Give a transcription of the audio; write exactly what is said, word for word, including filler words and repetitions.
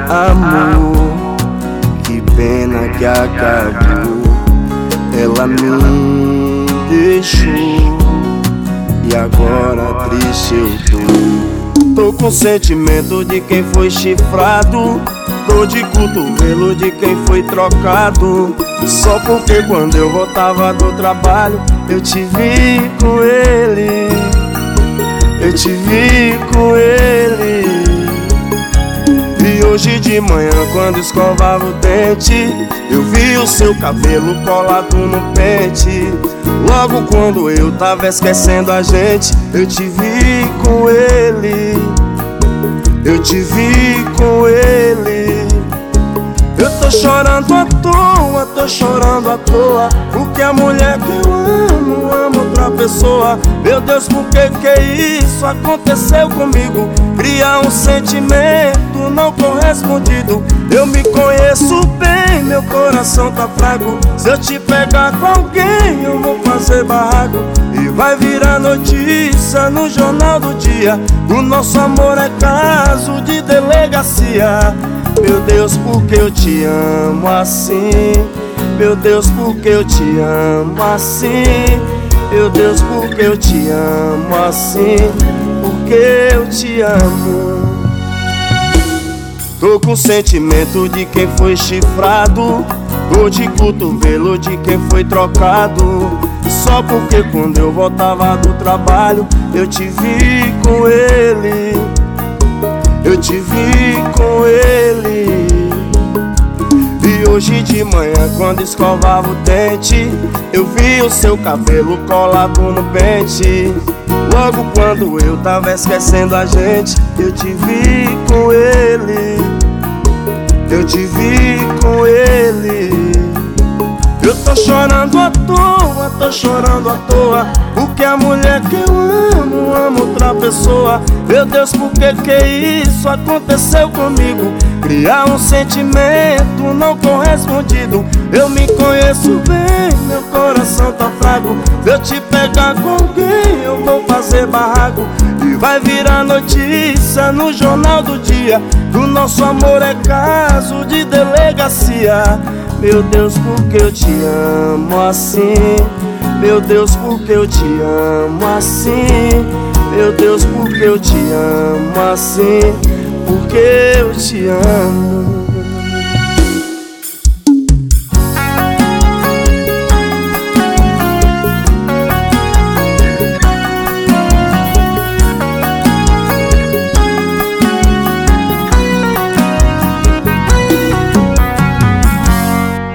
Amor, que pena que acabou. Ela me deixou e agora triste eu tô. Tô com sentimento de quem foi chifrado, dor de cotovelo de quem foi trocado. Só porque quando eu voltava do trabalho eu te vi com ele, eu te vi com ele. E hoje de manhã quando escovava o dente eu vi o seu cabelo colado no pente. Logo quando eu tava esquecendo a gente eu te vi com ele, eu te vi com ele. Eu tô chorando à toa, tô chorando à toa, porque a mulher que eu amo, amo outra pessoa. Meu Deus, por que que isso aconteceu comigo? Criar um sentimento não correspondido. Eu me conheço bem, meu coração tá fraco. Se eu te pegar com alguém eu vou fazer barraco e vai virar notícia no jornal do dia. O nosso amor é caso de delegacia. Meu Deus, por que eu te amo assim? Meu Deus, por que eu te amo assim? Meu Deus, por que eu te amo assim? Porque eu te amo. Tô com sentimento de quem foi chifrado, dor de cotovelo de quem foi trocado. Só porque quando eu voltava do trabalho eu te vi com ele, eu te vi com ele. E hoje de manhã quando escovava o dente eu vi o seu cabelo colado no pente. Logo quando eu tava esquecendo a gente eu te vi com ele, eu te vi com ele. Eu tô chorando à toa, tô chorando à toa, porque a mulher que eu amo, amo outra pessoa. Meu Deus, por que que isso aconteceu comigo? Criar um sentimento não correspondido. Eu me conheço bem, meu coração tá fraco. Se eu te pegar com alguém eu vou fazer barraco e vai virar notícia no jornal do dia. O nosso amor é caso de delegacia. Meu Deus, por que eu te amo assim? Meu Deus, por que eu te amo assim? Meu Deus, por que eu te amo assim? Porque eu te amo.